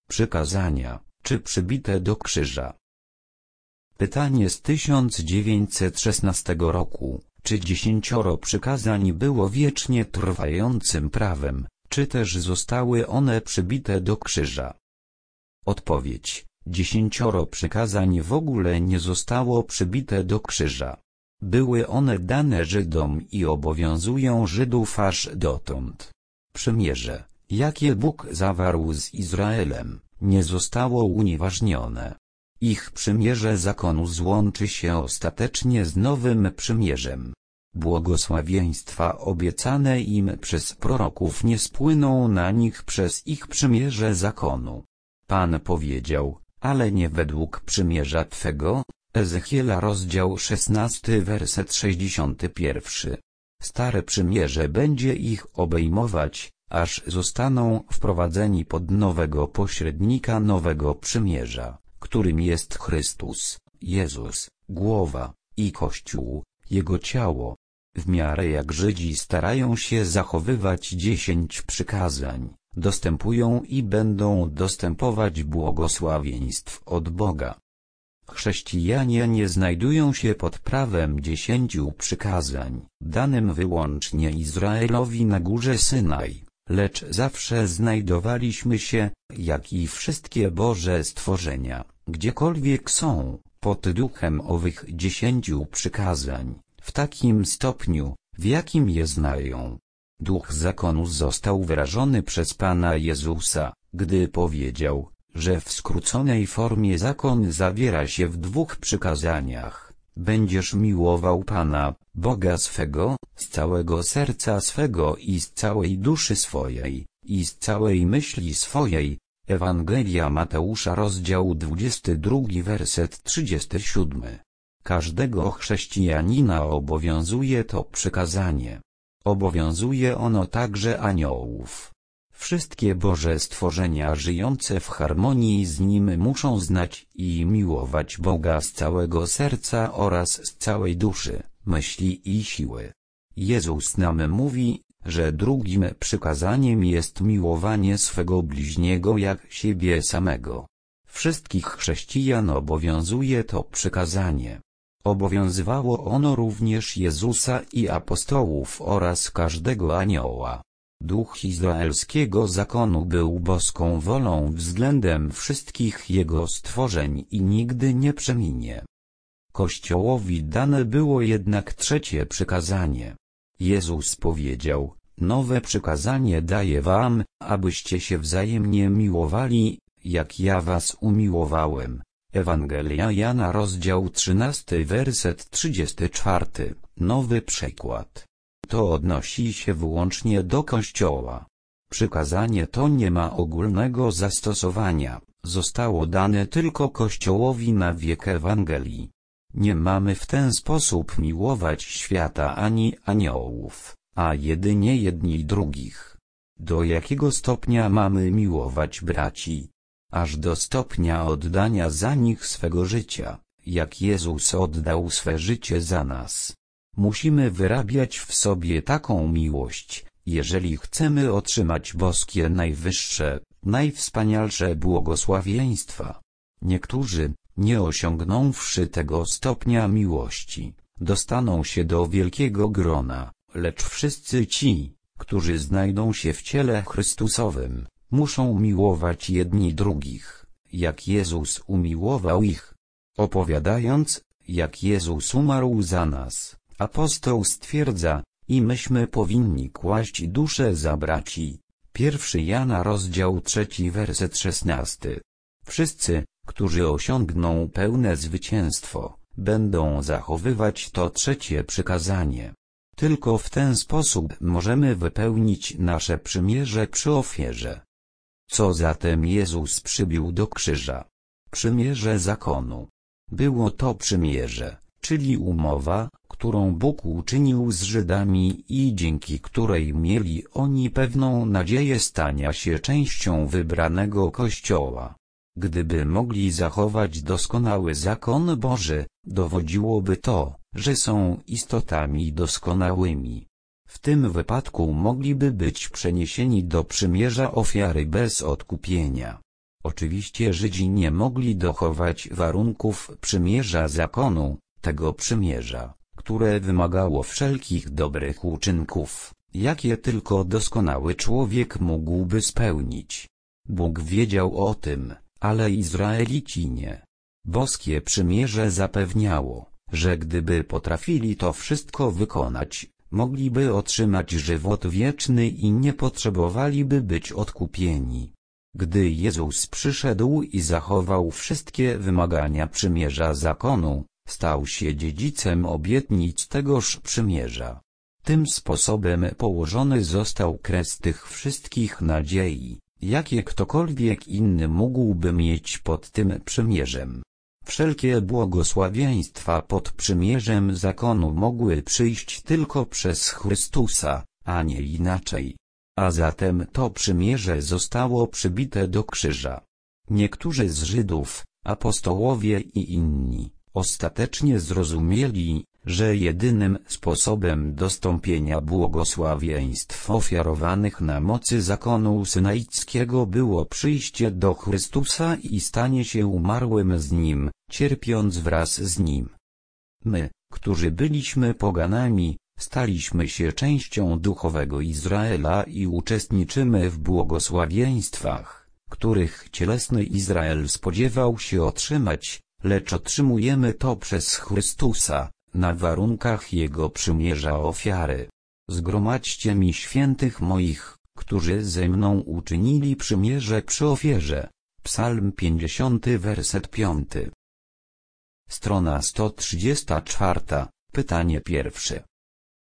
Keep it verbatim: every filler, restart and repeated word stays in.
Przykazania, czy przybite do krzyża? Pytanie z tysiąc dziewięćset szesnastego roku. Czy dziesięcioro przykazań było wiecznie trwającym prawem, czy też zostały one przybite do krzyża? Odpowiedź. Dziesięcioro przykazań w ogóle nie zostało przybite do krzyża. Były one dane Żydom i obowiązują Żydów aż dotąd. Przymierze, jakie Bóg zawarł z Izraelem, nie zostało unieważnione. Ich przymierze zakonu złączy się ostatecznie z nowym przymierzem. Błogosławieństwa obiecane im przez proroków nie spłyną na nich przez ich przymierze zakonu. Pan powiedział, ale nie według przymierza Twego. Ezechiela rozdział szesnasty werset sześćdziesiąty pierwszy. Stare przymierze będzie ich obejmować, aż zostaną wprowadzeni pod nowego pośrednika nowego przymierza, którym jest Chrystus, Jezus, głowa, i Kościół, Jego ciało. W miarę jak Żydzi starają się zachowywać dziesięć przykazań, dostępują i będą dostępować błogosławieństw od Boga. Chrześcijanie nie znajdują się pod prawem dziesięciu przykazań, danym wyłącznie Izraelowi na górze Synaj, lecz zawsze znajdowaliśmy się, jak i wszystkie Boże stworzenia, gdziekolwiek są, pod duchem owych dziesięciu przykazań, w takim stopniu, w jakim je znają. Duch zakonu został wyrażony przez Pana Jezusa, gdy powiedział, że w skróconej formie zakon zawiera się w dwóch przykazaniach. Będziesz miłował Pana, Boga swego, z całego serca swego i z całej duszy swojej, i z całej myśli swojej. Ewangelia Mateusza rozdział dwudziesty drugi werset trzydziesty siódmy. Każdego chrześcijanina obowiązuje to przykazanie. Obowiązuje ono także aniołów. Wszystkie Boże stworzenia żyjące w harmonii z Nim muszą znać i miłować Boga z całego serca oraz z całej duszy, myśli i siły. Jezus nam mówi, że drugim przykazaniem jest miłowanie swego bliźniego jak siebie samego. Wszystkich chrześcijan obowiązuje to przykazanie. Obowiązywało ono również Jezusa i apostołów oraz każdego anioła. Duch izraelskiego zakonu był boską wolą względem wszystkich jego stworzeń i nigdy nie przeminie. Kościołowi dane było jednak trzecie przykazanie. Jezus powiedział, nowe przykazanie daję wam, abyście się wzajemnie miłowali, jak ja was umiłowałem. Ewangelia Jana rozdział trzynasty werset trzydziesty czwarty, nowy przekład. To odnosi się wyłącznie do Kościoła. Przykazanie to nie ma ogólnego zastosowania, zostało dane tylko Kościołowi na wiek Ewangelii. Nie mamy w ten sposób miłować świata ani aniołów, a jedynie jedni drugich. Do jakiego stopnia mamy miłować braci? Aż do stopnia oddania za nich swego życia, jak Jezus oddał swe życie za nas. Musimy wyrabiać w sobie taką miłość, jeżeli chcemy otrzymać boskie najwyższe, najwspanialsze błogosławieństwa. Niektórzy, nie osiągnąwszy tego stopnia miłości, dostaną się do wielkiego grona, lecz wszyscy ci, którzy znajdą się w ciele Chrystusowym, muszą miłować jedni drugich, jak Jezus umiłował ich. Opowiadając, jak Jezus umarł za nas, apostoł stwierdza, i myśmy powinni kłaść duszę za braci. Pierwszy Jana rozdział trzeci werset szesnasty. Wszyscy, którzy osiągną pełne zwycięstwo, będą zachowywać to trzecie przykazanie. Tylko w ten sposób możemy wypełnić nasze przymierze przy ofierze. Co zatem Jezus przybił do krzyża? Przymierze zakonu. Było to przymierze, czyli umowa, którą Bóg uczynił z Żydami i dzięki której mieli oni pewną nadzieję stania się częścią wybranego Kościoła. Gdyby mogli zachować doskonały zakon Boży, dowodziłoby to, że są istotami doskonałymi. W tym wypadku mogliby być przeniesieni do przymierza ofiary bez odkupienia. Oczywiście Żydzi nie mogli dochować warunków przymierza zakonu, tego przymierza, które wymagało wszelkich dobrych uczynków, jakie tylko doskonały człowiek mógłby spełnić. Bóg wiedział o tym, ale Izraelici nie. Boskie przymierze zapewniało, że gdyby potrafili to wszystko wykonać, mogliby otrzymać żywot wieczny i nie potrzebowaliby być odkupieni. Gdy Jezus przyszedł i zachował wszystkie wymagania przymierza zakonu, stał się dziedzicem obietnic tegoż przymierza. Tym sposobem położony został kres tych wszystkich nadziei, jakie ktokolwiek inny mógłby mieć pod tym przymierzem. Wszelkie błogosławieństwa pod przymierzem zakonu mogły przyjść tylko przez Chrystusa, a nie inaczej. A zatem to przymierze zostało przybite do krzyża. Niektórzy z Żydów, apostołowie i inni, ostatecznie zrozumieli, że jedynym sposobem dostąpienia błogosławieństw ofiarowanych na mocy zakonu synaickiego było przyjście do Chrystusa i stanie się umarłym z Nim, cierpiąc wraz z Nim. My, którzy byliśmy poganami, staliśmy się częścią duchowego Izraela i uczestniczymy w błogosławieństwach, których cielesny Izrael spodziewał się otrzymać, lecz otrzymujemy to przez Chrystusa, na warunkach Jego przymierza ofiary. Zgromadźcie mi świętych moich, którzy ze mną uczynili przymierze przy ofierze. Psalm pięćdziesiąty, werset piąty. Strona sto trzydziesta czwarta, pytanie pierwsze.